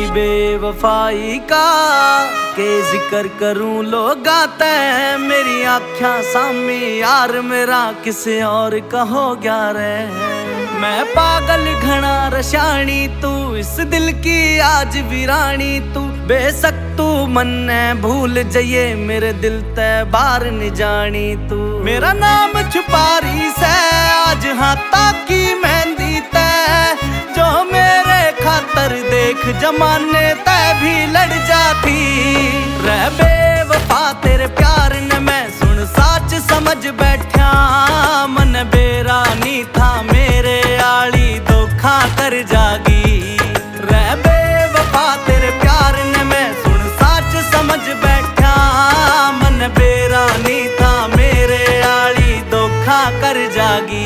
बेवफाई का के जिक्र करूं लोग आते हैं मेरी आँखा सामने यार मेरा किसी और का हो गया रे। मैं पागल घना रशानी तू इस दिल की आज वीरानी तू बेशक तू मन ने भूल जाइए मेरे दिल ते बार न जानी तू। मेरा नाम छुपारी से आज हाथा की मेहंदी ते जो मेरे खातर देख जमाने ते भी लड़ जाती रह बेवफा तेरे प्यार ने मैं सुन साच समझ बैठा मन बेरानी था मेरे आली धोखा कर जागी रह बेवफा तेरे प्यार ने मैं सुन साच समझ बैठा मन बेरानी था मेरे आली धोखा कर जागी।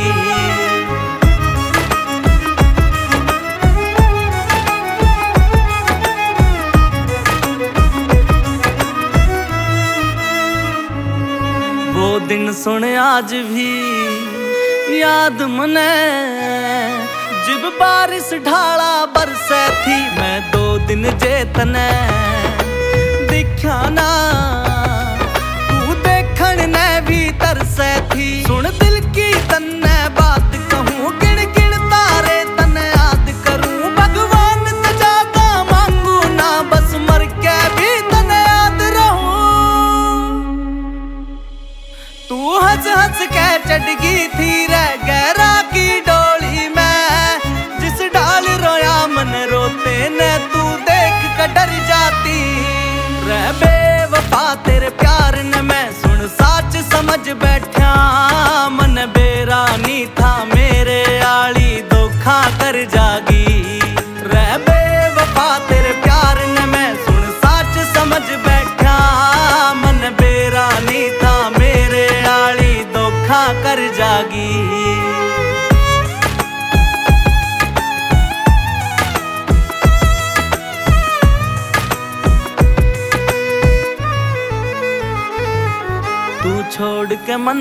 वो दिन सुन आज भी याद मने जब बारिश ढाला बरसे थी मैं 2 दिन जेतने दिखा ना तू देखण ने भी तरसे थी। सुन दिल की तन्ने बात कहूँ गिन गिन तारे तने याद करूँ भगवान से ज्यादा मांगू ना बस मर के भी तने याद रहूं। तू हंस हंस के चढ़गी थी रे गहरा की डोली में जिस डाल रोया मन रोते ने तू देख कर डर जाती रह बेवफा तेरे प्यार ने मैं सुन साच समझ बैठा मन बेरानी था मेरे आली धोखा कर जागी रह बेवफा तेरे प्यार ने मैं सुन साच समझ बैठा मन बेरानी था मेरे आली धोखा कर जागी। तू छोड़ के मन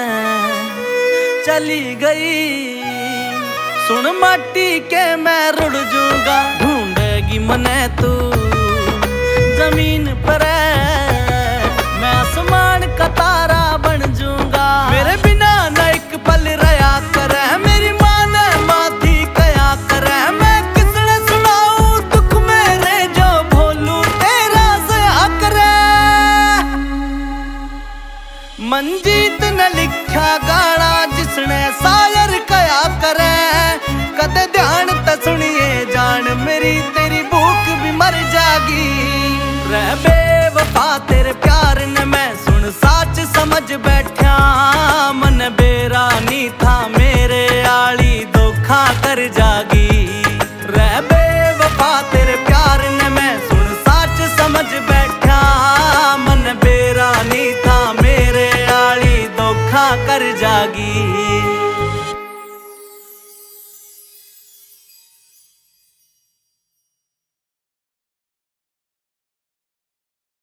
चली गई सुन माटी के मैं रुड़ जाऊंगा ढूंढेगी मने तू जमीन पर मैं आसमान का तारा बन जाऊंगा। मेरे बिना न एक पल रहा करे मेरी माँ ने माथी कया करे मैं किसने सुनाऊं दुख मेरे जो भोलू तेरा सया करे। मंजीत ने लिखा गाना जिसने शायर कया करे कदे ध्यान त सुनिए जान मेरी तेरी भूख भी मर जागी रह बेवफा तेरे